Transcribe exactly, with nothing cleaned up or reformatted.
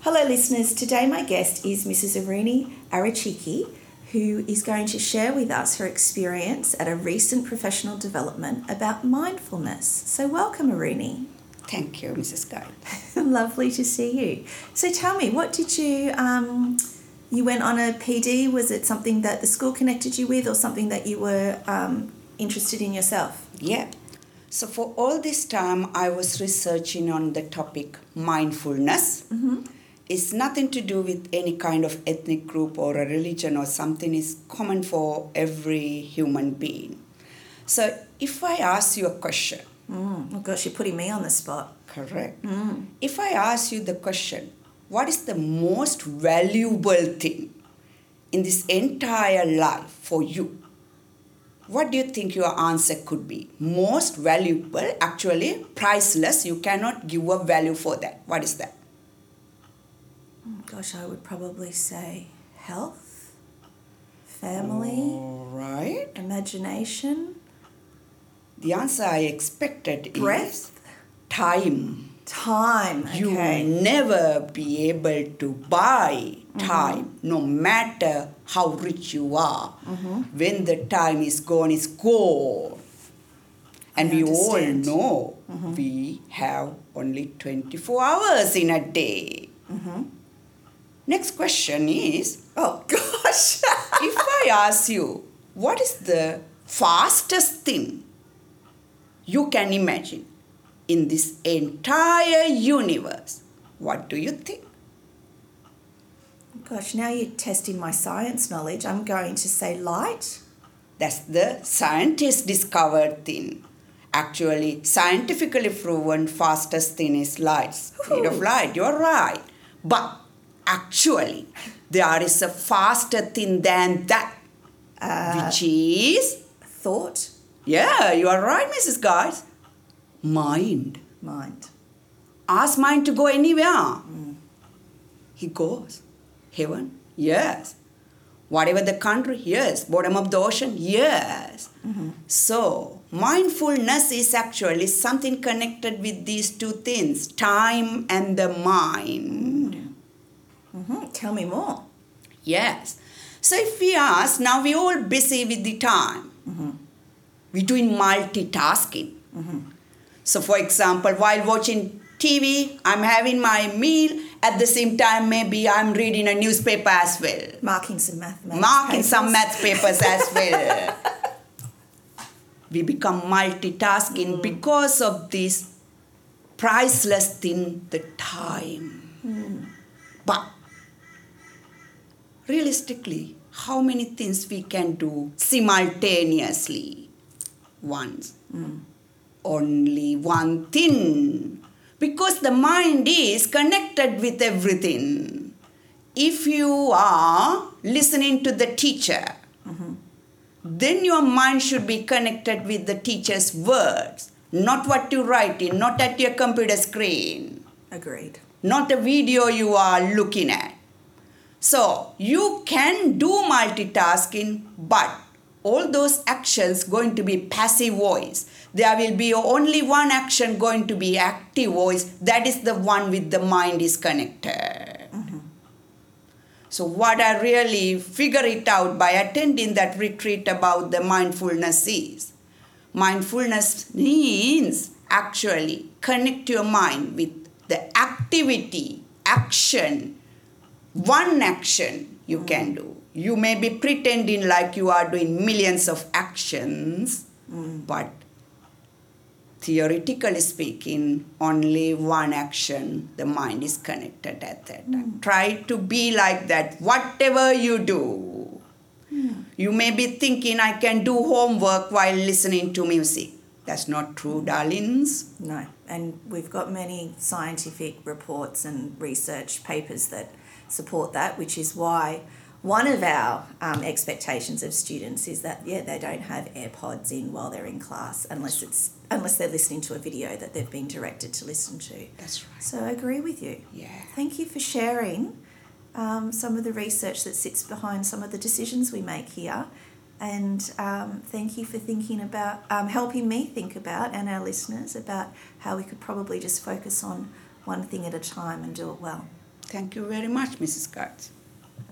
Hello listeners, today my guest is Missus Arini Arachiki, who is going to share with us her experience at a recent professional development about mindfulness. So welcome, Arini. Thank you, Missus Guy. Lovely to see you. So tell me, what did you, um, you went on a P D, was it something that the school connected you with or something that you were um, interested in yourself? Yeah. So for all this time, I was researching on the topic mindfulness. Mm-hmm. It's nothing to do with any kind of ethnic group or a religion or something. It's common for every human being. So if I ask you a question. Mm. Oh gosh, you're putting me on the spot. Correct. Mm. If I ask you the question, what is the most valuable thing in this entire life for you? What do you think your answer could be? Most valuable, actually priceless. You cannot give a value for that. What is that? Gosh, I would probably say health, family, All right. imagination. The answer I expected Breath? is time. Time. You Okay. will never be able to buy time, mm-hmm. no matter how rich you are. Mm-hmm. When the time is gone, it's gone. And I we understand. all know mm-hmm. we have only twenty-four hours in a day. Mm-hmm. Next question is, oh gosh. if I ask you, what is the fastest thing you can imagine in this entire universe? What do you think? Gosh, now you're testing my science knowledge. I'm going to say light. That's the scientist discovered thing. Actually, scientifically proven fastest thing is light. Speed of light, you're right. But actually, there is a faster thing than that. Uh, which is? Thought. Yeah, you are right, Missus Guys. Mind. Mind. Ask mind to go anywhere. Mm. He goes. Heaven? Yes. Whatever the country? Yes. Bottom of the ocean? Yes. Mm-hmm. So, mindfulness is actually something connected with these two things, time and the mind. Mm. Mm-hmm. Tell me more. Yes. So, if we ask, now we're all busy with the time. Mm-hmm. We're doing multitasking. Mm-hmm. So, for example, while watching T V, I'm having my meal. At the same time, maybe I'm reading a newspaper as well. Marking some mathematics Marking papers. some math papers as well. We become multitasking mm. because of this priceless thing, the time. Mm. But realistically, how many things we can do simultaneously once? Mm. Only one thing. Because the mind is connected with everything. If you are listening to the teacher, mm-hmm. then your mind should be connected with the teacher's words, not what you write in, not at your computer screen. Agreed. Not a video you are looking at. So, you can do multitasking, but all those actions going to be passive voice. There will be only one action going to be active voice. That is the one with the mind is connected. Mm-hmm. So what I really figure it out by attending that retreat about the mindfulness is, mindfulness means actually connect your mind with the activity, action, one action you mm. can do. You may be pretending like you are doing millions of actions, mm. but theoretically speaking, only one action, the mind is connected at that time. Mm. Try to be like that, whatever you do. Mm. You may be thinking, I can do homework while listening to music. That's not true, darlings. No, and we've got many scientific reports and research papers that support that, which is why one of our um, expectations of students is that, yeah, they don't have AirPods in while they're in class unless it's unless they're listening to a video that they've been directed to listen to. That's right. So I agree with you. Yeah. Thank you for sharing um, some of the research that sits behind some of the decisions we make here. And um, thank you for thinking about, um, helping me think about, and our listeners, about how we could probably just focus on one thing at a time and do it well. Thank you very much, Missus Kurtz.